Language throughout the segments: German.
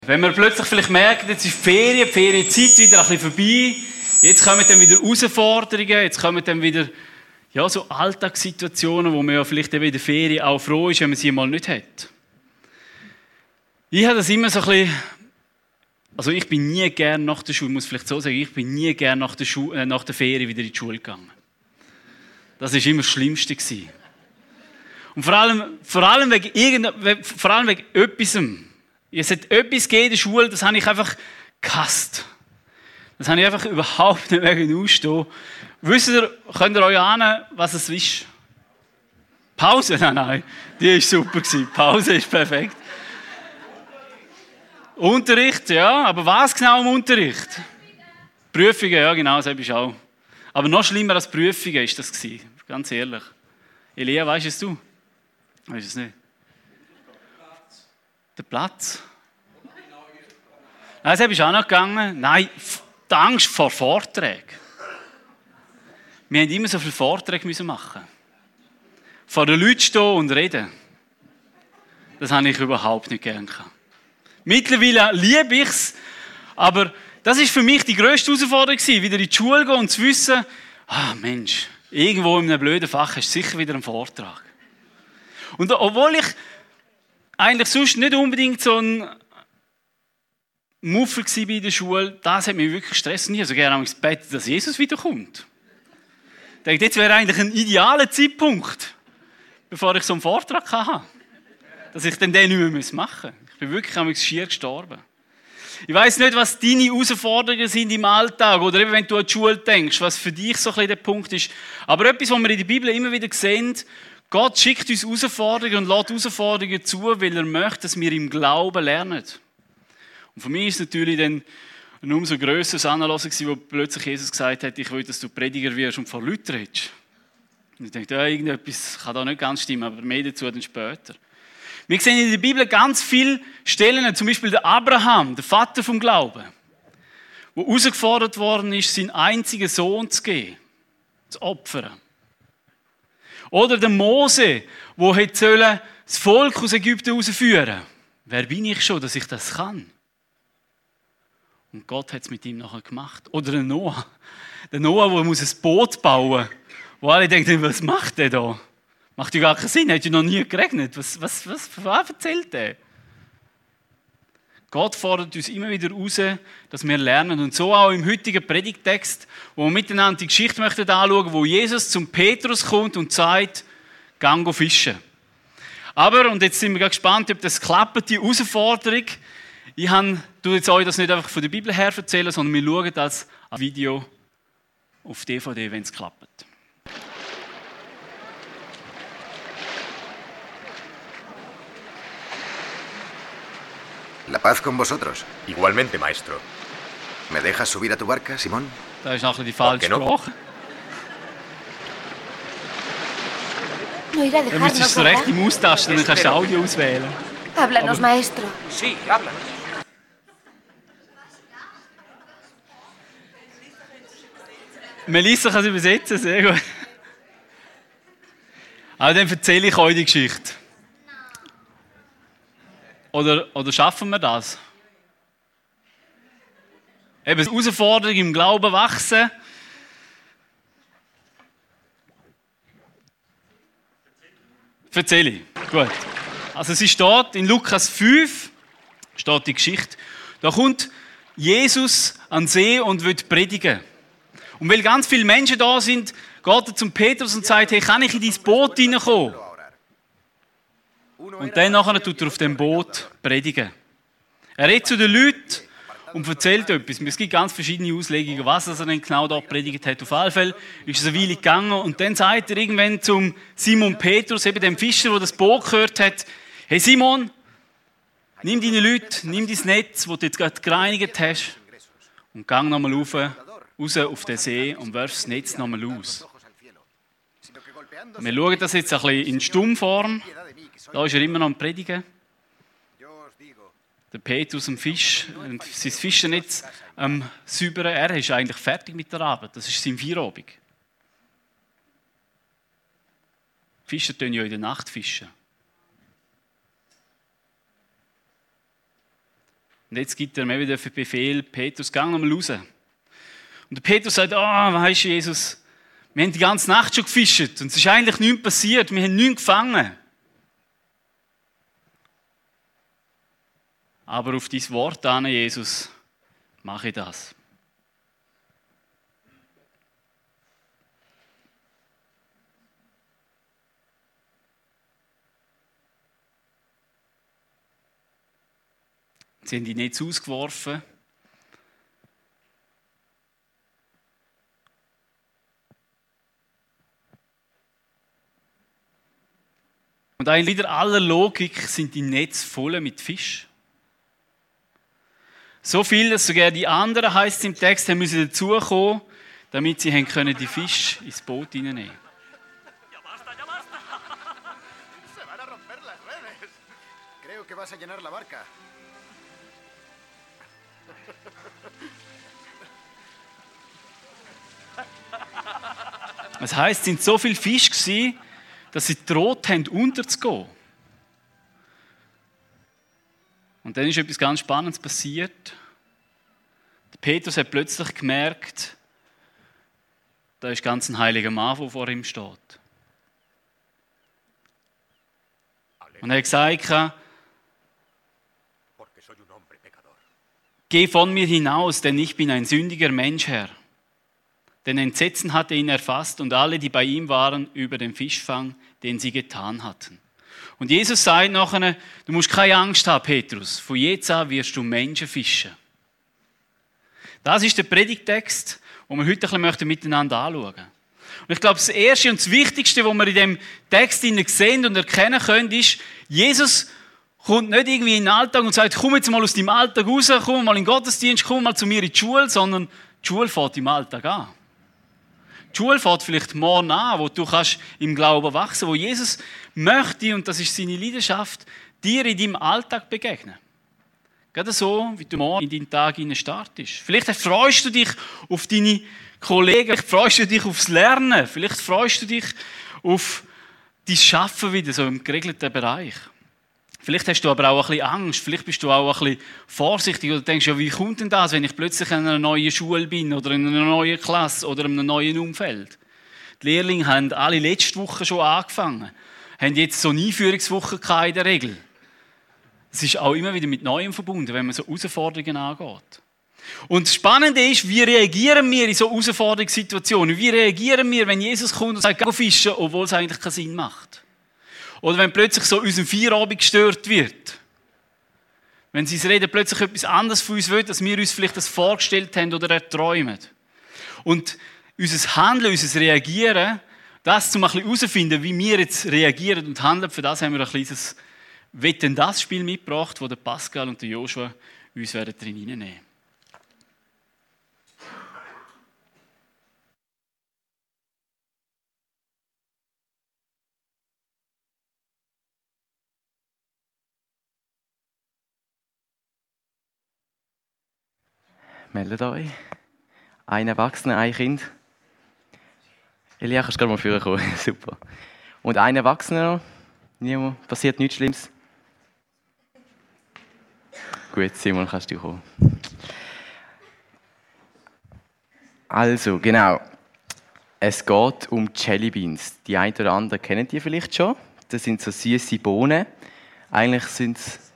Wenn man plötzlich vielleicht merkt, jetzt ist die Ferienzeit wieder ein bisschen vorbei, jetzt kommen dann wieder Herausforderungen, jetzt kommen dann wieder so Alltagssituationen, wo man ja vielleicht in der Ferien auch froh ist, wenn man sie mal nicht hat. Ich habe das immer so ein bisschen, also ich bin nie gern nach der Schule, muss vielleicht so sagen, ich bin nie gern nach der Ferien wieder in die Schule gegangen. Das war immer das Schlimmste gewesen. Und vor allem wegen etwas. Es hat etwas gegeben in der Schule, das habe ich einfach gehasst. Das habe ich einfach überhaupt nicht mehr ausstehen. Könnt ihr euch ahnen, was es ist? Pause? Nein. Die war super. Pause ist perfekt. Unterricht, ja. Aber was genau im Unterricht? Prüfungen, ja genau, das habe ich auch. Aber noch schlimmer als Prüfungen war das. Ganz ehrlich. Elia, weißt es du? Weißt es nicht? Der Platz. Nein, das ist auch noch gegangen. Nein, die Angst vor Vorträgen. Wir mussten immer so viele Vorträge machen. Vor den Leuten stehen und reden. Das habe ich überhaupt nicht gern gehabt. Mittlerweile liebe ich es, aber das ist für mich die grösste Herausforderung gewesen, wieder in die Schule gehen und zu wissen, Mensch, irgendwo in einem blöden Fach hast du sicher wieder einen Vortrag. Und obwohl ich eigentlich sonst nicht unbedingt so ein Muffel war in der Schule, das hat mich wirklich gestresst. Und ich habe so gerne ins Bett, dass Jesus wiederkommt. Ich denke, jetzt wäre eigentlich ein idealer Zeitpunkt, bevor ich so einen Vortrag hatte, dass ich dann den nicht mehr machen muss. Ich bin wirklich schier gestorben. Ich weiss nicht, was deine Herausforderungen sind im Alltag oder eben, wenn du an die Schule denkst, was für dich so ein bisschen der Punkt ist. Aber etwas, was wir in der Bibel immer wieder sehen, Gott schickt uns Herausforderungen und lässt Herausforderungen zu, weil er möchte, dass wir im Glauben lernen. Und für mich ist es natürlich dann ein umso grösseres Anlass gewesen, wo plötzlich Jesus gesagt hat, ich will, dass du Prediger wirst und vor Leuten redest. Und ich dachte, irgendetwas kann da nicht ganz stimmen, aber mehr dazu dann später. Wir sehen in der Bibel ganz viele Stellen, zum Beispiel der Abraham, der Vater vom Glauben, wo herausgefordert worden ist, seinen einzigen Sohn zu geben, zu opfern. Oder der Mose, der das Volk aus Ägypten herausführen sollte. Wer bin ich schon, dass ich das kann? Und Gott hat es mit ihm nachher gemacht. Oder der Noah. Der Noah, der ein Boot bauen muss. Wo alle denken, was macht der da? Macht ja gar keinen Sinn, hat ja noch nie geregnet. Was erzählt der? Gott fordert uns immer wieder heraus, dass wir lernen. Und so auch im heutigen Predigttext, wo wir miteinander die Geschichte anschauen möchten, wo Jesus zum Petrus kommt und sagt, geh fischen. Aber, und jetzt sind wir gespannt, ob das klappt, die Herausforderung. Ich tue jetzt euch das nicht einfach von der Bibel her erzählen, sondern wir schauen das als Video auf DVD, wenn es klappt. La paz con vosotros. Igualmente, maestro. ¿Me dejas subir a tu barca, Simón? Das ist nachher die falsche Sprache. No irá a Dann müsstest du dejarnos, recht im Austasten, dann kannst du Audio auswählen. Háblanos, maestro. Sí, háblanos. Melissa kann es übersetzen, sehr gut. Aber dann erzähle ich euch die Geschichte. Oder schaffen wir das? Eben, Herausforderung im Glauben wachsen. Erzähle ich. Gut. Also sie steht in Lukas 5, steht die Geschichte. Da kommt Jesus an den See und will predigen. Und weil ganz viele Menschen da sind, geht er zum Petrus und sagt, hey, kann ich in dein Boot hineinkommen? Und dann nachher tut er auf dem Boot predigen. Er redet zu den Leuten und erzählt etwas. Es gibt ganz verschiedene Auslegungen, was er denn genau dort predigt hat. Auf alle Fälle ist es eine Weile gegangen und dann sagt er irgendwann zum Simon Petrus, eben dem Fischer, der das Boot gehört hat, hey Simon, nimm deine Leute, nimm dein Netz, das du jetzt gerade gereinigt hast und geh nochmal raus auf den See und wirf das Netz nochmal aus. Wir schauen das jetzt ein bisschen in Stummform. Da ist er immer noch am Predigen. Der Petrus am Fisch, sein Fischernetz am säubern. Er ist eigentlich fertig mit der Arbeit. Das ist sein Feierabend. Fischer tun ja in der Nacht fischen. Und jetzt gibt er mir wieder den Befehl, Petrus, geh nochmal raus. Und der Petrus sagt, weisst du, Jesus, wir haben die ganze Nacht schon gefischt und es ist eigentlich nichts passiert, wir haben nichts gefangen. Aber auf dein Wort an, Jesus, mache ich das. Sie haben die Netz ausgeworfen. Und eigentlich wieder aller Logik sind die Netze voll mit Fisch. So viel, dass sogar die anderen, heisst es im Text, haben müssen dazukommen, damit sie können die Fische ins Boot hineinnehmen können. Creo que vas a llenar la barca. Das heisst, es sind so viele Fische gewesen, dass sie gedroht haben, unterzugehen. Und dann ist etwas ganz Spannendes passiert. Der Petrus hat plötzlich gemerkt, da ist ganz ein heiliger Mann, der vor ihm steht. Und er hat gesagt, geh von mir hinaus, denn ich bin ein sündiger Mensch, Herr. Denn Entsetzen hatte ihn erfasst und alle, die bei ihm waren, über den Fischfang, den sie getan hatten. Und Jesus sagt nachher, du musst keine Angst haben, Petrus, von jetzt an wirst du Menschen fischen. Das ist der Predigtext, den wir heute ein bisschen miteinander anschauen möchten. Und ich glaube, das Erste und das Wichtigste, was wir in diesem Text sehen und erkennen können, ist, Jesus kommt nicht irgendwie in den Alltag und sagt, komm jetzt mal aus deinem Alltag raus, komm mal in den Gottesdienst, komm mal zu mir in die Schule, sondern die Schule fängt im Alltag an. Die Schule fängt vielleicht morgen an, wo du kannst im Glauben wachsen, wo Jesus möchte, und das ist seine Leidenschaft, dir in deinem Alltag begegnen. Gerade so, wie du morgen in deinen Tag startest. Vielleicht freust du dich auf deine Kollegen, vielleicht freust du dich aufs Lernen, vielleicht freust du dich auf dein Schaffen wieder, so im geregelten Bereich. Vielleicht hast du aber auch ein bisschen Angst, vielleicht bist du auch ein bisschen vorsichtig oder denkst, ja, wie kommt denn das, wenn ich plötzlich in einer neuen Schule bin oder in einer neuen Klasse oder in einem neuen Umfeld. Die Lehrlinge haben alle letzte Woche schon angefangen, haben jetzt so eine Einführungswoche in der Regel. Es ist auch immer wieder mit Neuem verbunden, wenn man so Herausforderungen angeht. Und das Spannende ist, wie reagieren wir in so Herausforderungssituationen? Wie reagieren wir, wenn Jesus kommt und sagt, geh fischen, obwohl es eigentlich keinen Sinn macht? Oder wenn plötzlich so unser Feierabend gestört wird. Wenn sein Reden plötzlich etwas anderes von uns will, als wir uns vielleicht das vorgestellt haben oder erträumen. Und unser Handeln, unser Reagieren, das um ein bisschen herauszufinden, wie wir jetzt reagieren und handeln, für das haben wir ein kleines Wetten-das-Spiel mitgebracht, das der Pascal und der Joshua uns drin reinnehmen werden. Meldet euch. Ein Erwachsener, ein Kind. Elia, kannst du gerade mal vorkommen. Super. Und ein Erwachsener. Niemand. Passiert nichts Schlimmes. Gut, Simon, kannst du kommen. Also, genau. Es geht um Jellybeans. Die einen oder anderen kennen die vielleicht schon. Das sind so süße Bohnen. Eigentlich sind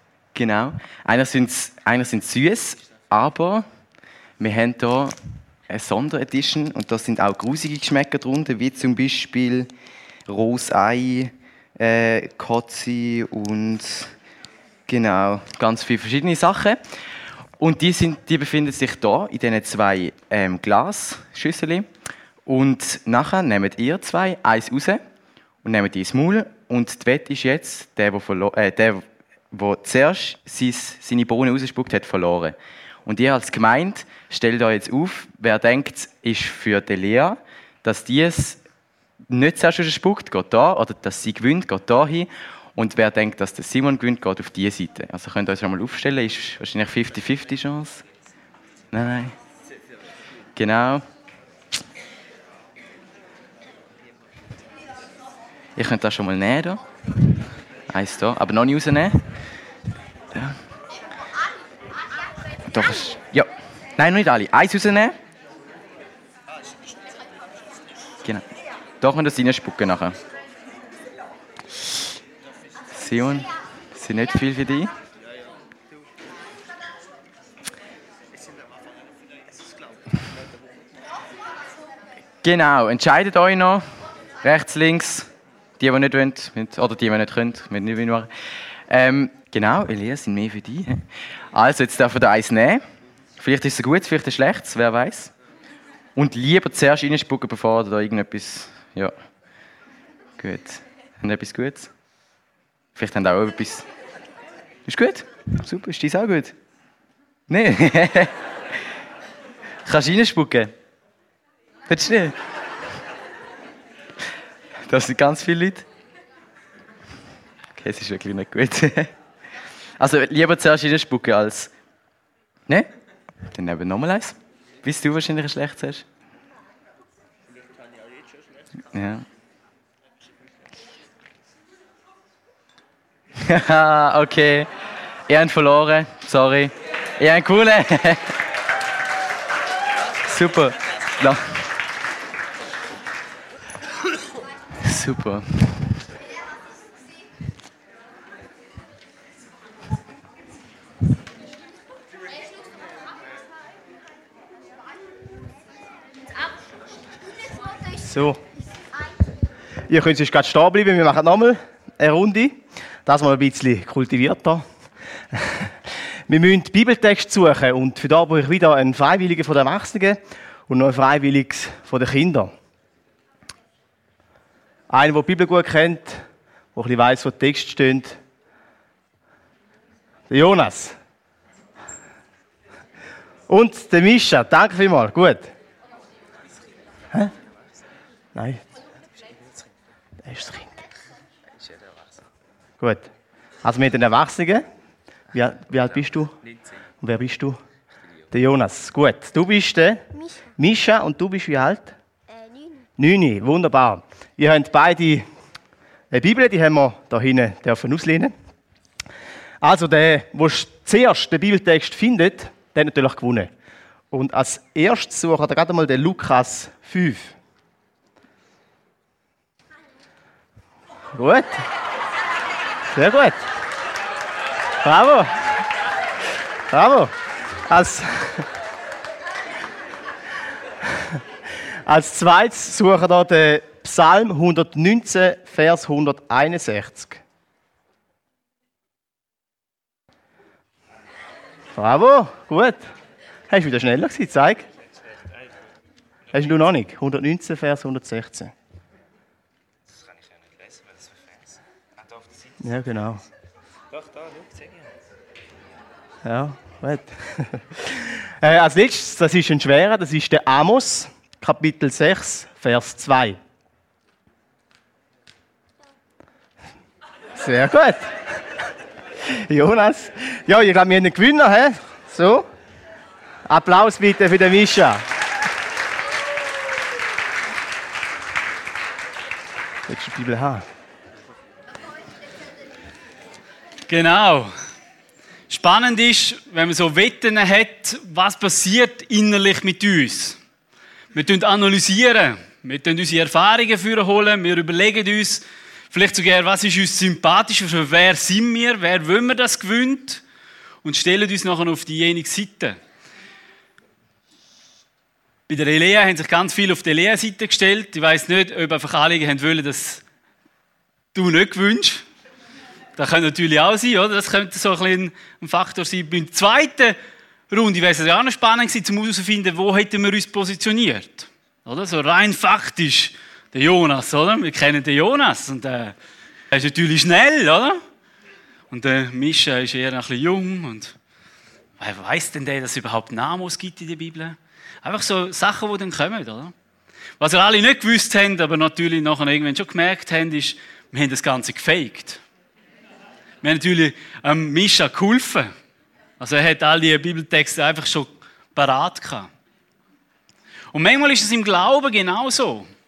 es süß, aber wir haben hier eine Sonderedition und da sind auch grusige Geschmäcker drunter, wie zum Beispiel Rosei, Kotzi und genau, ganz viele verschiedene Sachen. Und die befinden sich hier in diesen zwei Glasschüsseln. Und nachher nehmt ihr zwei eins raus und nehmt ins Maul. Und die Wette ist jetzt, der zuerst seine Bohnen rausspuckt hat, verloren. Und ihr als Gemeinde stellt euch jetzt auf, wer denkt, ist für die Lea, dass die es nicht zuerst rausspuckt, geht da, oder dass sie gewinnt, geht da hin. Und wer denkt, dass der Simon gewinnt, geht auf diese Seite. Also könnt ihr euch schon mal aufstellen, ist wahrscheinlich 50-50 Chance. Nein. Genau. Ihr könnt das schon mal nehmen. Eins da, aber noch nicht rausnehmen. Ja. Doch, ja. Nein, noch nicht alle. Eins rausnehmen. Genau. Da können wir das reinspucken nachher. Simon, das sind nicht viel für dich. Genau, entscheidet euch noch. Rechts, links. Die nicht wollen, oder die nicht können, nicht machen. Genau, Elias, sind mehr für dich. Also, jetzt dürfen wir eins nehmen. Vielleicht ist es gut, vielleicht ist es schlecht, wer weiß. Und lieber zuerst reinspucken, bevor da irgendetwas. Ja. Gut. Haben etwas Gutes? Vielleicht haben auch etwas. Ist gut? Super, ist dies auch gut? Nein. Kannst du reinspucken? Willst du nicht? Das sind ganz viele Leute. Okay, es ist wirklich nicht gut. Also lieber zuerst reinspucken als... Ne? Dann eben nochmal eins. Bis du wahrscheinlich ein schlechtes hast. Ja. Okay. Ihr habt verloren. Sorry. Ihr habt gewonnen. Super. No. Super. So. Ihr könnt jetzt gerade stehen bleiben, wir machen nochmal eine Runde. Das mal ein bisschen kultivierter. Wir müssen Bibeltext suchen und für da brauche ich wieder einen Freiwilligen von den Erwachsenen und noch einen Freiwilligen von den Kindern. Einer, der die Bibel gut kennt, der ein bisschen weiss, wo der Text steht. Der Jonas. Und der Mischa. Danke vielmals. Gut. Hä? Nein. Das ist das Kind. Gut. Also mit den Erwachsenen. Wie alt bist du? 19. Und wer bist du? Der Jonas. Gut. Du bist der? Mischa. Und du bist wie alt? 9. Wunderbar. Ihr habt beide eine Bibel, die haben wir da hinten auslehnen. Also der zuerst den Bibeltext findet, der hat natürlich gewonnen. Und als erstes sucht er gerade mal den Lukas 5. Gut. Sehr gut. Bravo. Bravo. Als zweites suchen wir den Psalm 119, Vers 161. Bravo, gut. Hast du wieder schneller gewesen? Zeig. Hast du noch nicht? 119, Vers 116. Das kann ich ja nicht lesen, weil das für Fans. Da auf der Seite. Ja, genau. Doch, da, schau, zeig ich. Ja, gut. Als letztes, das ist ein schwerer, das ist der Amos, Kapitel 6, Vers 2. Sehr gut. Jonas. Ja, ich glaube, wir haben einen Gewinner. He? So. Applaus bitte für den Mischa. Willst du die Bibel haben? Genau. Spannend ist, wenn man so Wetten hat, was passiert innerlich mit uns. Wir analysieren, wir unsere Erfahrungen vorholen, wir überlegen uns, vielleicht sogar, was ist uns sympathisch, für wer sind wir, wer wollen wir, das gewinnt, und stellen uns nachher auf diejenige Seite. Bei der Elea haben sich ganz viele auf die Elea-Seite gestellt. Ich weiss nicht, ob einfach alle wollen, dass du nicht gewünscht. Das könnte natürlich auch sein, oder? Das könnte so ein Faktor sein. Bei der zweiten Runde wäre es ja auch noch spannend gewesen, um herauszufinden, wo hätten wir uns positioniert. Oder? So rein faktisch. Der Jonas, oder? Wir kennen den Jonas. Und er ist natürlich schnell, oder? Und der Mischa ist eher ein bisschen jung. Und wer weiss denn dass es überhaupt Namen gibt in der Bibel? Einfach so Sachen, die dann kommen, oder? Was wir alle nicht gewusst haben, aber natürlich nachher irgendwann schon gemerkt haben, ist, wir haben das Ganze gefaked. Wir haben natürlich Mischa geholfen. Also er hat all die Bibeltexte einfach schon parat gehabt. Und manchmal ist es im Glauben genauso.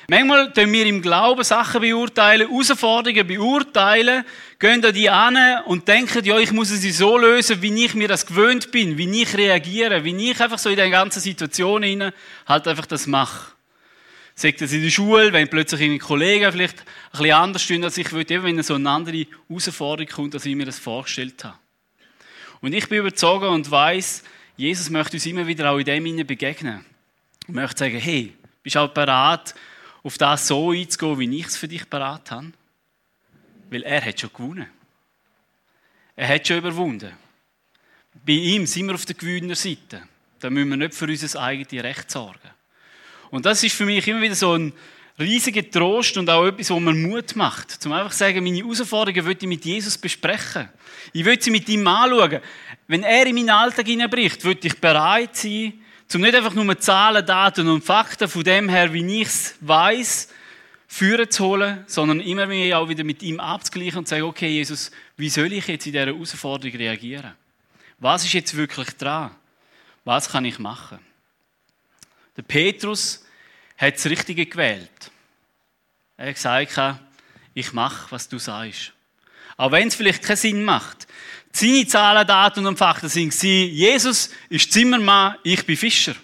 Manchmal beurteilen wir im Glauben Sachen beurteilen, Herausforderungen beurteilen, gehen an die an und denken, ja, ich muss sie so lösen, wie ich mir das gewöhnt bin, wie ich reagiere, wie ich einfach so in der ganzen Situation halt einfach das mache. Sagt das in der Schule, wenn plötzlich eine Kollegen vielleicht ein bisschen anders stehen als ich würde, eben wenn so eine andere Herausforderung kommt, als ich mir das vorgestellt habe. Und ich bin überzeugt und weiss, Jesus möchte uns immer wieder auch in dem begegnen. Und möchte sagen, hey, bist du auch bereit, auf das so einzugehen, wie ich es für dich bereit habe? Weil er hat schon gewonnen. Er hat schon überwunden. Bei ihm sind wir auf der Gewinnerseite. Da müssen wir nicht für unser eigenes Recht sorgen. Und das ist für mich immer wieder so ein riesiger Trost und auch etwas, was mir Mut macht. Zum einfach sagen, meine Herausforderungen will ich mit Jesus besprechen. Ich will sie mit ihm anschauen. Wenn er in meinen Alltag hineinbricht, will ich bereit sein, um nicht einfach nur Zahlen, Daten und Fakten von dem her, wie ich es weiss, führen zu holen, sondern immer mehr auch wieder mit ihm abzugleichen und zu sagen, okay, Jesus, wie soll ich jetzt in dieser Herausforderung reagieren? Was ist jetzt wirklich dran? Was kann ich machen? Der Petrus hat das Richtige gewählt. Er hat gesagt, ich mache, was du sagst. Auch wenn es vielleicht keinen Sinn macht. Seine Zahlen, Daten und Fakten waren, Jesus ist Zimmermann, ich bin Fischer.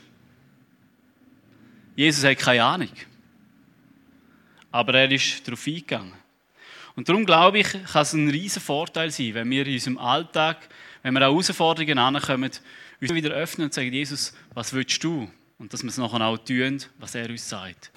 Jesus hat keine Ahnung. Aber er ist darauf eingegangen. Und darum glaube ich, kann es ein riesen Vorteil sein, wenn wir in unserem Alltag, wenn wir an Herausforderungen ankommen, uns wieder öffnen und sagen, Jesus, was willst du? Und dass wir es nachher auch tun, was er uns sagt.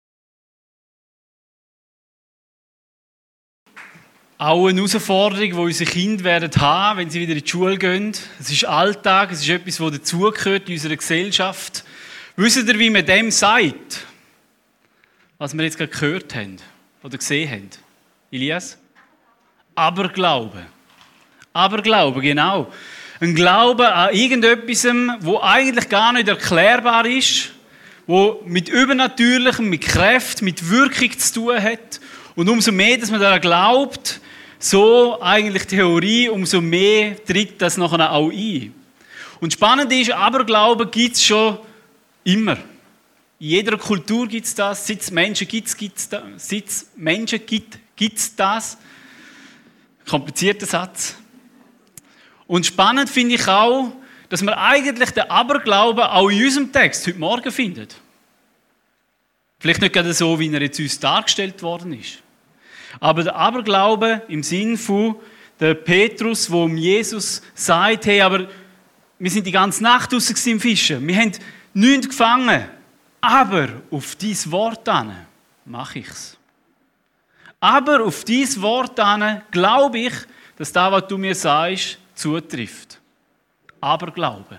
Auch eine Herausforderung, die unsere Kinder werden haben, wenn sie wieder in die Schule gehen. Es ist Alltag, es ist etwas, das dazugehört in unserer Gesellschaft. Wisst ihr, wie man dem sagt, was wir jetzt gerade gehört haben oder gesehen haben? Elias? Aberglaube. Aberglaube, genau. Ein Glaube an irgendetwas, wo eigentlich gar nicht erklärbar ist, wo mit Übernatürlichem, mit Kraft, mit Wirkung zu tun hat. Und umso mehr, dass man daran glaubt, so eigentlich Theorie, umso mehr tritt das nachher auch ein. Und spannend ist, Aberglauben gibt es schon immer. In jeder Kultur gibt es das, seit es Menschen gibt es das. Komplizierter Satz. Und spannend finde ich auch, dass man eigentlich den Aberglauben auch in unserem Text heute Morgen findet. Vielleicht nicht gerade so, wie er jetzt uns dargestellt worden ist. Aber der Aberglaube im Sinn von der Petrus, wo Jesus sagt, hey, aber wir sind die ganze Nacht draussen im Fischen. Wir haben nichts gefangen. Aber auf dein Wort hin mache ich es. Aber auf dein Wort hin glaube ich, dass das, was du mir sagst, zutrifft. Aberglaube.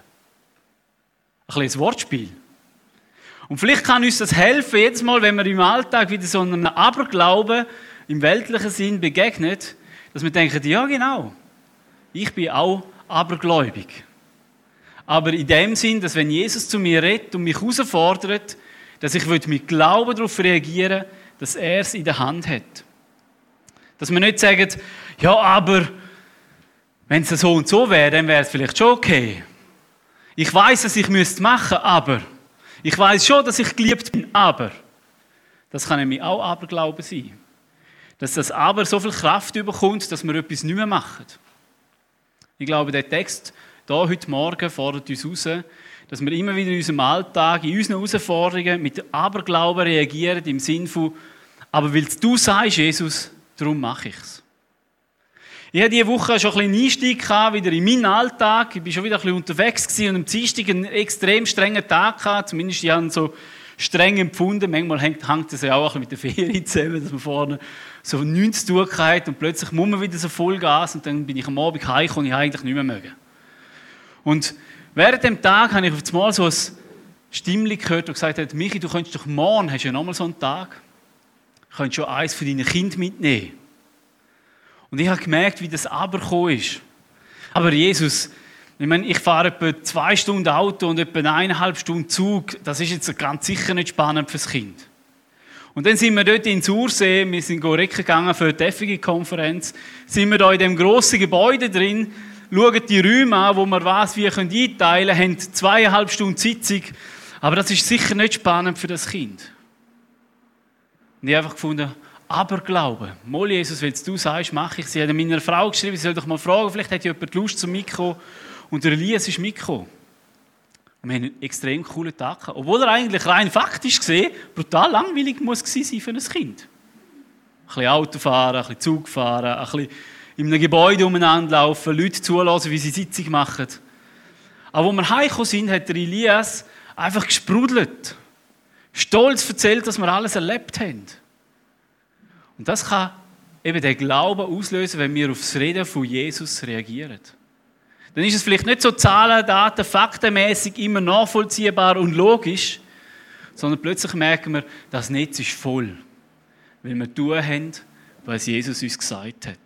Ein kleines Wortspiel. Und vielleicht kann uns das helfen, jedes Mal, wenn wir im Alltag wieder so einem Aberglauben im weltlichen Sinn begegnet, dass wir denken, ja genau, ich bin auch abergläubig. Aber in dem Sinn, dass wenn Jesus zu mir redet und mich herausfordert, dass ich mit Glauben darauf reagieren, dass er es in der Hand hat. Dass wir nicht sagen, ja, aber wenn es so und so wäre, dann wäre es vielleicht schon okay. Ich weiß, dass ich machen müsste, aber ich weiß schon, dass ich geliebt bin, aber das kann nämlich auch Aberglaube sein. Dass das Aber so viel Kraft überkommt, dass wir etwas nicht mehr machen. Ich glaube, der Text hier heute Morgen fordert uns heraus, dass wir immer wieder in unserem Alltag, in unseren Herausforderungen mit Aberglauben reagieren, im Sinne von, aber weil du sagst, Jesus, darum mache ich es. Ich hatte diese Woche schon ein bisschen Einstieg gehabt, wieder in meinen Alltag. Ich war schon wieder ein bisschen unterwegs gewesen und am Dienstag einen extrem strengen Tag gehabt. Zumindest ich habe ihn so streng empfunden. Manchmal hängt das ja auch ein bisschen mit der Ferien zusammen, dass man vorne so nichts zu tun hat und plötzlich muss man wieder so Vollgas und dann bin ich am Abend heimgekommen und ich eigentlich nicht mehr mögen. Und während dem Tag habe ich auf einmal so ein Stimmchen gehört, das gesagt hat, Michi, du könntest doch morgen, hast ja nochmal so einen Tag, könntest schon eins von deinen Kindern mitnehmen. Und ich habe gemerkt, wie das aber gekommen ist. Aber Jesus, ich meine, ich fahre etwa 2 Stunden Auto und etwa 1,5 Stunden Zug. Das ist jetzt ganz sicher nicht spannend fürs Kind. Und dann sind wir dort in Sursee, wir sind Recken gegangen für die FG-Konferenz, sind wir da in dem grossen Gebäude drin, schauen die Räume an, wo wir was wie einteilen können, haben 2,5 Stunden Sitzung. Aber das ist sicher nicht spannend für das Kind. Und ich habe einfach gefunden, aber Glauben. Mal Jesus, wenn du sagst, mache ich. Sie hat meiner Frau geschrieben, sie soll doch mal fragen, vielleicht hat jemand Lust zum Mitkommen. Und der Elias ist mitgekommen. Und wir haben einen extrem coolen Tag gehabt. Obwohl er eigentlich rein faktisch gesehen brutal langweilig muss sein für ein Kind. Ein bisschen Auto fahren, ein bisschen Zug fahren, ein bisschen in einem Gebäude umeinander laufen, Leute zulassen, wie sie Sitzung machen. Aber als wir heimgekommen sind, hat der Elias einfach gesprudelt. Stolz erzählt, dass wir alles erlebt haben. Und das kann eben den Glauben auslösen, wenn wir auf das Reden von Jesus reagieren. Dann ist es vielleicht nicht so Zahlen, Daten, faktenmäßig immer nachvollziehbar und logisch, sondern plötzlich merken wir, das Netz ist voll, weil wir tun haben, was Jesus uns gesagt hat.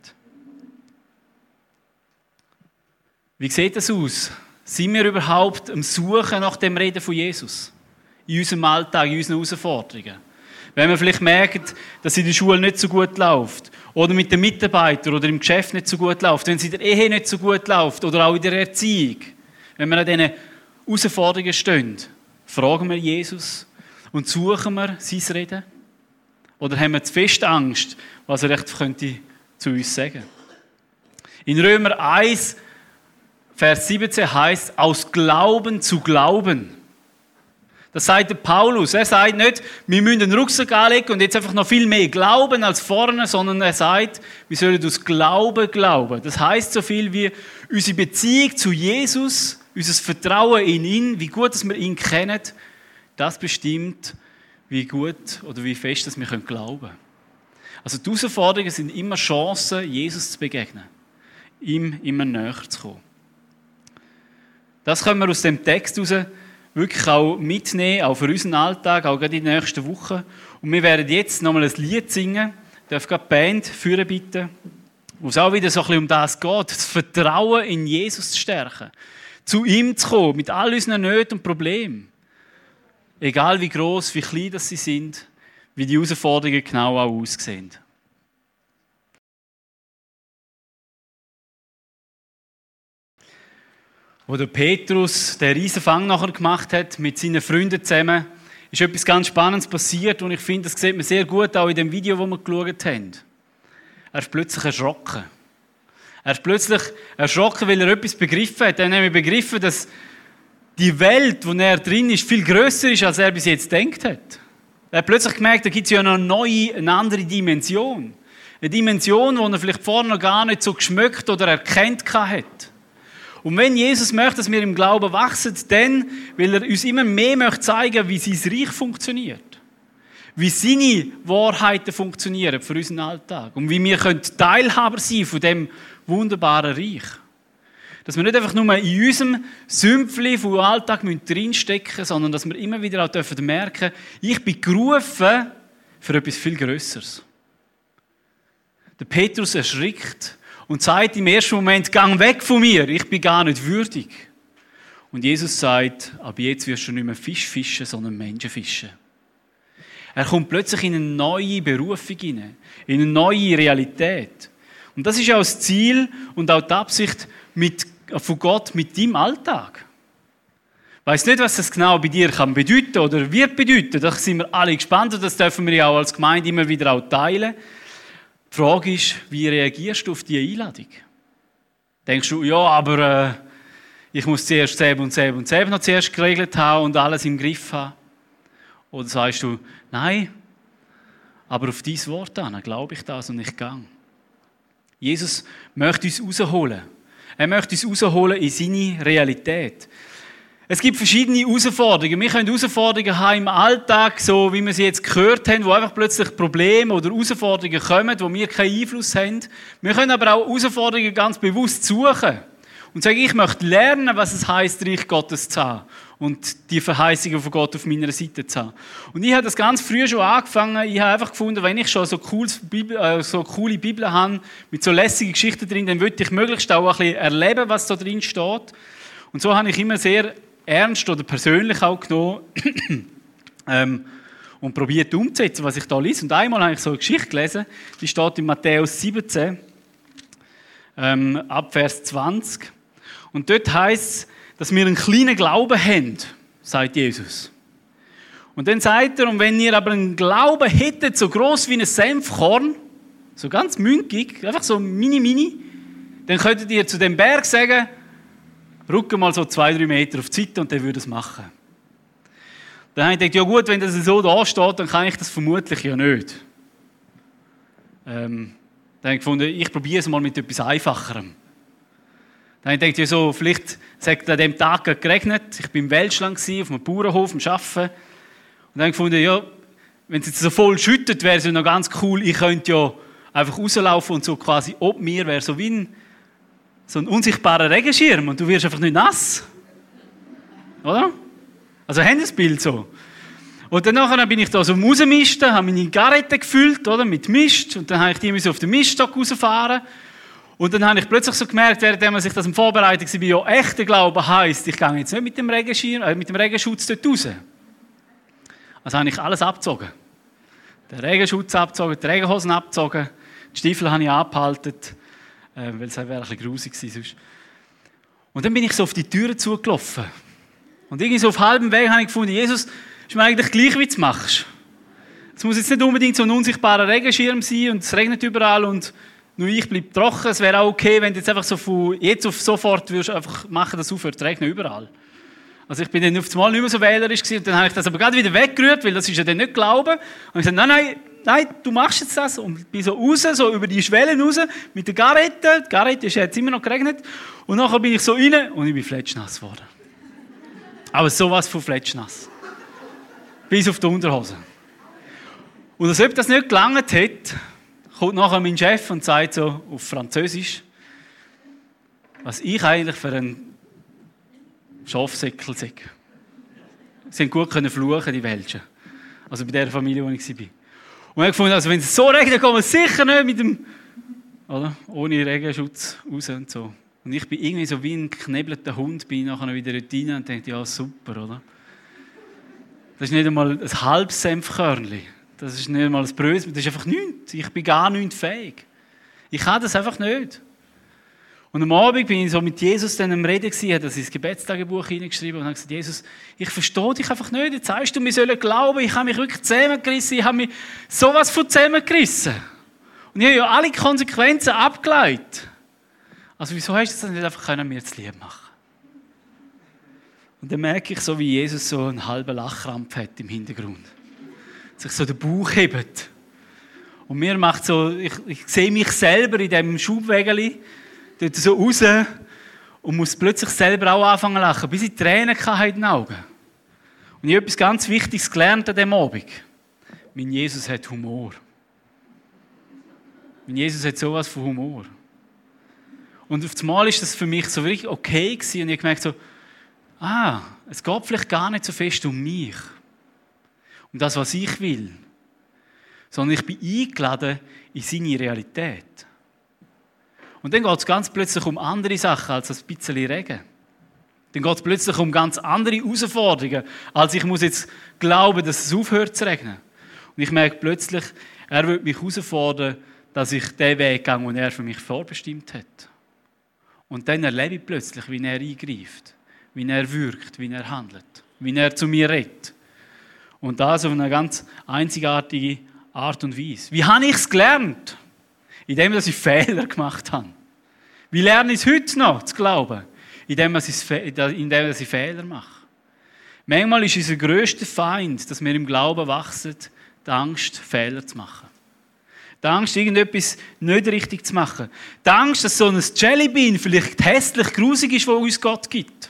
Wie sieht das aus? Sind wir überhaupt am Suchen nach dem Reden von Jesus? In unserem Alltag, in unseren Herausforderungen? Wenn wir vielleicht merken, dass es in der Schule nicht so gut läuft, oder mit den Mitarbeitern oder im Geschäft nicht so gut läuft, wenn es in der Ehe nicht so gut läuft oder auch in der Erziehung, wenn wir an diesen Herausforderungen stehen, fragen wir Jesus und suchen wir sein Reden? Oder haben wir zu fest Angst, was er echt könnte zu uns sagen? In Römer 1, Vers 17 heißt, aus Glauben zu glauben. Das sagt der Paulus. Er sagt nicht, wir müssen den Rucksack anlegen und jetzt einfach noch viel mehr glauben als vorne, sondern er sagt, wir sollen aus Glauben glauben. Das heißt so viel wie unsere Beziehung zu Jesus, unser Vertrauen in ihn, wie gut dass wir ihn kennen, das bestimmt, wie gut oder wie fest dass wir glauben können. Also die Herausforderungen sind immer Chancen, Jesus zu begegnen, ihm immer näher zu kommen. Das können wir aus dem Text heraus wirklich auch mitnehmen, auch für unseren Alltag, auch gerade in den nächsten Wochen. Und wir werden jetzt nochmal ein Lied singen. Ich darf gerade die Band führen bitten, wo es auch wieder so ein bisschen um das geht, das Vertrauen in Jesus zu stärken. Zu ihm zu kommen, mit all unseren Nöten und Problemen. Egal wie gross, wie klein das sie sind, wie die Herausforderungen genau auch aussehen. Wo der Petrus den Riesenfang nachher gemacht hat, mit seinen Freunden zusammen, ist etwas ganz Spannendes passiert und ich finde, das sieht man sehr gut auch in dem Video, das wir geschaut haben. Er ist plötzlich erschrocken. Er ist plötzlich erschrocken, weil er etwas begriffen hat. Er hat nämlich begriffen, dass die Welt, in der er drin ist, viel grösser ist, als er bis jetzt gedacht hat. Er hat plötzlich gemerkt, da gibt es ja noch eine andere Dimension. Eine Dimension, die er vielleicht vorher noch gar nicht so geschmeckt oder erkannt hat. Und wenn Jesus möchte, dass wir im Glauben wachsen, dann, weil er uns immer mehr möchte zeigen, wie sein Reich funktioniert. Wie seine Wahrheiten funktionieren für unseren Alltag. Und wie wir Teilhaber sein von diesem wunderbaren Reich. Dass wir nicht einfach nur in unserem Sümpfli vom Alltag drinstecken müssen, sondern dass wir immer wieder auch merken dürfen, ich bin gerufen für etwas viel Grösseres. Der Petrus erschrickt und sagt im ersten Moment, gang weg von mir, ich bin gar nicht würdig. Und Jesus sagt, ab jetzt wirst du nicht mehr Fisch fischen, sondern Menschen fischen. Er kommt plötzlich in eine neue Berufung hinein, in eine neue Realität. Und das ist auch das Ziel und auch die Absicht von Gott mit deinem Alltag. Ich weiss nicht, was das genau bei dir kann bedeuten oder wird bedeuten. Da sind wir alle gespannt und das dürfen wir ja auch als Gemeinde immer wieder auch teilen. Die Frage ist, wie reagierst du auf diese Einladung? Denkst du, ja, aber ich muss zuerst selber noch zuerst geregelt haben und alles im Griff haben? Oder sagst du, nein, aber auf dein Wort an, glaube ich das und ich gehe. Jesus möchte uns rausholen. Er möchte uns rausholen in seine Realität. Es gibt verschiedene Herausforderungen. Wir können Herausforderungen haben im Alltag, so wie wir sie jetzt gehört haben, wo einfach plötzlich Probleme oder Herausforderungen kommen, wo wir keinen Einfluss haben. Wir können aber auch Herausforderungen ganz bewusst suchen und sagen, ich möchte lernen, was es heisst, Reich Gottes zu haben und die Verheißungen von Gott auf meiner Seite zu haben. Und ich habe das ganz früh schon angefangen. Ich habe einfach gefunden, wenn ich schon so coole Bibeln habe, mit so lässigen Geschichten drin, dann würde ich möglichst auch ein bisschen erleben, was da drin steht. Und so habe ich immer sehr ernst oder persönlich auch genommen und probiert umzusetzen, was ich da lese. Und einmal habe ich so eine Geschichte gelesen, die steht in Matthäus 17, ab Vers 20. Und dort heisst es, dass wir einen kleinen Glauben haben, sagt Jesus. Und dann sagt er, und wenn ihr aber einen Glauben hättet, so gross wie ein Senfkorn, so ganz münkig, einfach so mini, dann könntet ihr zu dem Berg sagen, rücke mal so 2-3 Meter auf die Seite und der würde es machen. Dann habe ich gedacht, ja gut, wenn das so da steht, dann kann ich das vermutlich ja nicht. Dann habe ich gefunden, ich probiere es mal mit etwas Einfacherem. Dann habe ich gedacht, ja so, vielleicht sagt an dem Tag geregnet, ich war im Welschland, auf einem Bauernhof, am Arbeiten. Und dann habe ich gefunden, ja, wenn es jetzt so voll schüttet, wäre es ja noch ganz cool, ich könnte ja einfach rauslaufen und so quasi ob mir wäre so wie so ein unsichtbarer Regenschirm und du wirst einfach nicht nass. Oder? Also haben das Bild so. Und dann bin ich da so rausmisten, habe meine Garette gefüllt, oder, mit Mist, und dann habe ich die auf den Miststock rausfahren. Und dann habe ich plötzlich so gemerkt, während ich das vorbereitet war, ja, echter Glaube heisst, ich gehe jetzt nicht mit dem Regenschirm, mit dem Regenschutz dort raus. Also habe ich alles abgezogen. Den Regenschutz abgezogen, die Regenhosen abgezogen, die Stiefel habe ich angehalten, weil es wäre ein bisschen grusig gewesen sonst. Und dann bin ich so auf die Türen zugelaufen. Und irgendwie so auf halbem Weg habe ich gefunden, Jesus, ist mir eigentlich gleich, wie du es machst. Es muss jetzt nicht unbedingt so ein unsichtbarer Regenschirm sein und es regnet überall und nur ich bleibe trocken. Es wäre auch okay, wenn du jetzt einfach so von jetzt auf sofort würdest einfach machen, dass es aufhört zu regnen überall. Also ich bin dann auf das Mal nicht mehr so wählerisch gewesen und dann habe ich das aber gerade wieder weggerührt, weil das ist ja dann nicht Glauben. Und ich sagte, nein, du machst jetzt das. Und bin so raus, so über die Schwellen raus, mit der Garette. Die Garette ist jetzt immer noch geregnet. Und nachher bin ich so rein und ich bin fletschnass geworden. Aber sowas von fletschnass. Bis auf die Unterhose. Und als ob das nicht gelangt hat, kommt nachher mein Chef und sagt so auf Französisch, was ich eigentlich für einen Schafsäckel sei. Sie konnten gut fluchen, die Welschen. Also bei der Familie, wo ich war. Und ich habe gefunden, also wenn es so regnet, kommen wir sicher nicht mit dem, oder, ohne Regenschutz raus und so. Und ich bin irgendwie so wie ein geknebelter Hund, bin nachher wieder dort rein und dachte, ja super, oder? Das ist nicht einmal ein halbes Senfkörnchen. Das ist nicht einmal ein Brötchen, das ist einfach nichts. Ich bin gar nicht fähig. Ich kann das einfach nicht. Und am Abend bin ich so mit Jesus dann am Reden gewesen, hat das ins Gebetstagebuch hineingeschrieben und habe gesagt, Jesus, ich verstehe dich einfach nicht. Jetzt sagst du, wir sollen glauben, ich habe mich wirklich zusammengerissen, ich habe mich sowas von zusammengerissen. Und ich habe ja alle Konsequenzen abgeleitet. Also wieso hast du das nicht einfach können, mir zu lieb machen? Und dann merke ich so, wie Jesus so einen halben Lachkrampf hat im Hintergrund. Sich so den Bauch hebt. Und mir macht so, ich sehe mich selber in diesem Schubwägeli, dort so raus und muss plötzlich selber auch anfangen zu lachen, bis ich Tränen hatte in den Augen. Und ich habe etwas ganz Wichtiges gelernt an diesem Abend. Mein Jesus hat Humor. Mein Jesus hat sowas von Humor. Und auf einmal war das für mich so wirklich okay gewesen. Und ich habe gemerkt so, es geht vielleicht gar nicht so fest um mich. Um das, was ich will. Sondern ich bin eingeladen in seine Realität. Und dann geht es ganz plötzlich um andere Sachen als ein bisschen Regen. Dann geht es plötzlich um ganz andere Herausforderungen, als ich muss jetzt glauben, dass es aufhört zu regnen. Und ich merke plötzlich, er will mich herausfordern, dass ich den Weg gehe, den er für mich vorbestimmt hat. Und dann erlebe ich plötzlich, wie er eingreift, wie er wirkt, wie er handelt, wie er zu mir redet. Und das auf eine ganz einzigartige Art und Weise. Wie habe ich es gelernt? Indem ich Fehler gemacht habe. Wie lerne ich es heute noch zu glauben? Indem ich Fehler mache. Manchmal ist unser grösster Feind, dass wir im Glauben wachsen, die Angst, Fehler zu machen. Die Angst, irgendetwas nicht richtig zu machen. Die Angst, dass so ein Jellybean vielleicht hässlich grusig ist, das uns Gott gibt.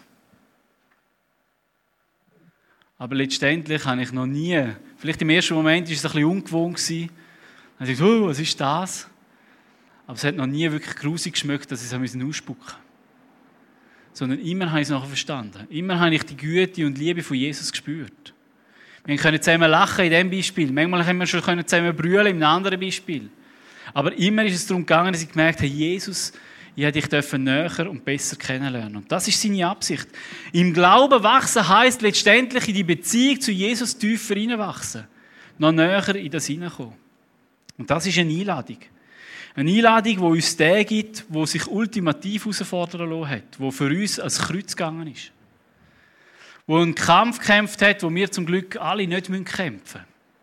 Aber letztendlich habe ich noch nie, vielleicht im ersten Moment war es ein bisschen ungewohnt. Ich dachte, was ist das? Aber es hat noch nie wirklich grusig geschmeckt, dass ich es ausspucken musste. Sondern immer habe ich es nachher verstanden. Immer habe ich die Güte und Liebe von Jesus gespürt. Wir können zusammen lachen in diesem Beispiel. Manchmal können wir schon zusammen brüllen in einem anderen Beispiel. Aber immer ist es darum gegangen, dass ich gemerkt habe, Jesus, ich durfte dich näher und besser kennenlernen. Und das ist seine Absicht. Im Glauben wachsen heisst letztendlich in die Beziehung zu Jesus tiefer hineinwachsen. Noch näher in das hineinkommen. Und das ist eine Einladung. Eine Einladung, die uns den gibt, der sich ultimativ herausfordern lassen hat, der für uns ans Kreuz gegangen ist. der einen Kampf gekämpft hat, wo wir zum Glück alle nicht kämpfen müssen.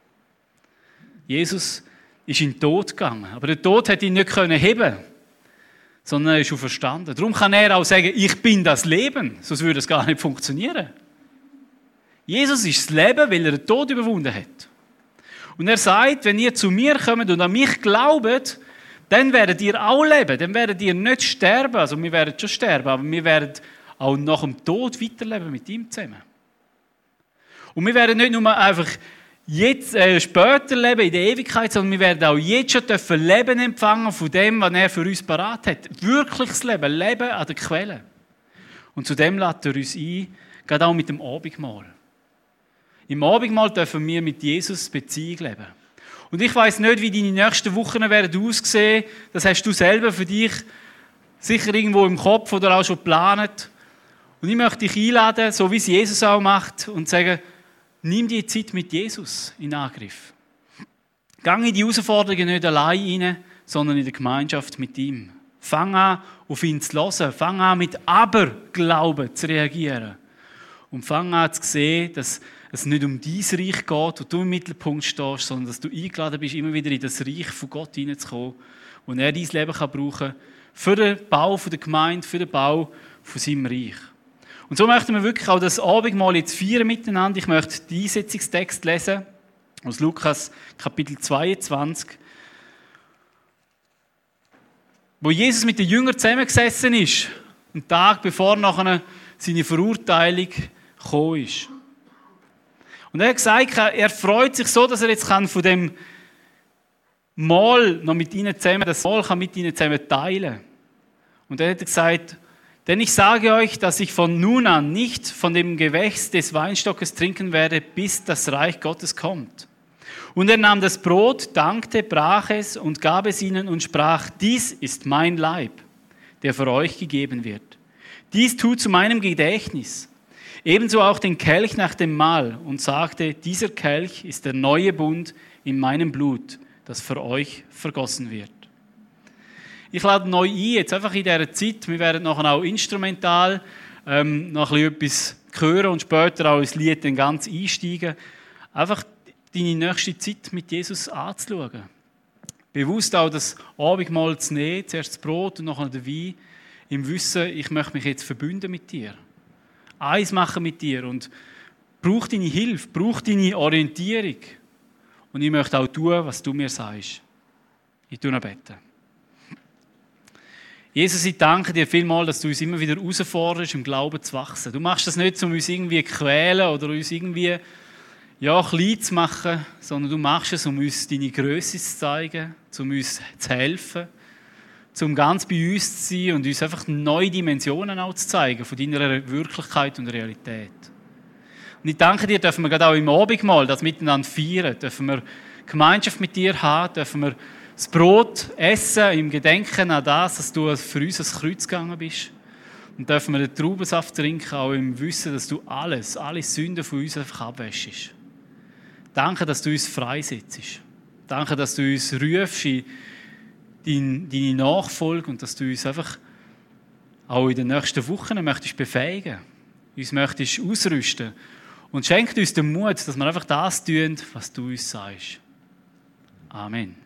Jesus ist in den Tod gegangen, aber der Tod hat ihn nicht heben, sondern er ist auferstanden. Darum kann er auch sagen, ich bin das Leben, sonst würde es gar nicht funktionieren. Jesus ist das Leben, weil er den Tod überwunden hat. Und er sagt, wenn ihr zu mir kommt und an mich glaubt, dann werdet ihr auch leben, dann werdet ihr nicht sterben, also wir werden schon sterben, aber wir werden auch nach dem Tod weiterleben mit ihm zusammen. Und wir werden nicht nur einfach jetzt, später leben, in der Ewigkeit, sondern wir werden auch jetzt schon Leben empfangen von dem, was er für uns parat hat. Wirkliches Leben, Leben an der Quelle. Und zu dem lädt er uns ein, gerade auch mit dem Abendmahl. Im Abendmahl dürfen wir mit Jesus Beziehung leben. Und ich weiss nicht, wie deine nächsten Wochen werden aussehen. Das hast du selber für dich sicher irgendwo im Kopf oder auch schon geplant. Und ich möchte dich einladen, so wie es Jesus auch macht, und sagen, nimm die Zeit mit Jesus in Angriff. Geh in die Herausforderungen nicht allein rein, sondern in der Gemeinschaft mit ihm. Fang an, auf ihn zu hören. Fang an, mit Aberglauben zu reagieren. Und fang an zu sehen, dass es nicht um dein Reich geht, wo du im Mittelpunkt stehst, sondern dass du eingeladen bist, immer wieder in das Reich von Gott hineinzukommen, wo er dein Leben brauchen kann für den Bau der Gemeinde, für den Bau von seinem Reich. Und so möchten wir wirklich auch das Abendmahl jetzt feiern miteinander. Ich möchte den Einsetzungstext lesen aus Lukas Kapitel 22, wo Jesus mit den Jüngern zusammengesessen ist, einen Tag bevor nachher seine Verurteilung gekommen ist. Und er hat gesagt, er freut sich so, dass er jetzt von dem Mahl noch mit ihnen zusammen, das Mahl kann mit ihnen zusammen teilen. Und er hat gesagt, denn ich sage euch, dass ich von nun an nicht von dem Gewächs des Weinstockes trinken werde, bis das Reich Gottes kommt. Und er nahm das Brot, dankte, brach es und gab es ihnen und sprach, dies ist mein Leib, der für euch gegeben wird. Dies tut zu meinem Gedächtnis. Ebenso auch den Kelch nach dem Mahl und sagte, dieser Kelch ist der neue Bund in meinem Blut, das für euch vergossen wird. Ich lade neu ein, jetzt einfach in dieser Zeit, wir werden nachher auch instrumental noch ein bisschen etwas hören und später auch ins Lied dann ganz einsteigen, einfach deine nächste Zeit mit Jesus anzuschauen. Bewusst auch das Abendmahl zu nehmen, zuerst das Brot und nachher den Wein, im Wissen, ich möchte mich jetzt verbünden mit dir. Eins machen mit dir und brauch deine Hilfe, brauch deine Orientierung. Und ich möchte auch tun, was du mir sagst. Ich tue noch beten. Jesus, ich danke dir vielmals, dass du uns immer wieder herausforderst, im Glauben zu wachsen. Du machst das nicht, um uns irgendwie zu quälen oder uns irgendwie klein zu machen, sondern du machst es, um uns deine Größe zu zeigen, um uns zu helfen, um ganz bei uns zu sein und uns einfach neue Dimensionen auch zu zeigen von deiner Wirklichkeit und Realität. Und ich danke dir, dürfen wir gerade auch im Abendmahl das miteinander feiern, dürfen wir Gemeinschaft mit dir haben, dürfen wir das Brot essen im Gedenken an das, dass du für uns ans Kreuz gegangen bist. Und dürfen wir den Traubensaft trinken, auch im Wissen, dass du alle Sünden von uns einfach abwäschst. Danke, dass du uns freisetzt. Danke, dass du uns rufst in deine Nachfolge und dass du uns einfach auch in den nächsten Wochen möchtest befähigen, uns möchtest ausrüsten und schenkt uns den Mut, dass wir einfach das tun, was du uns sagst. Amen.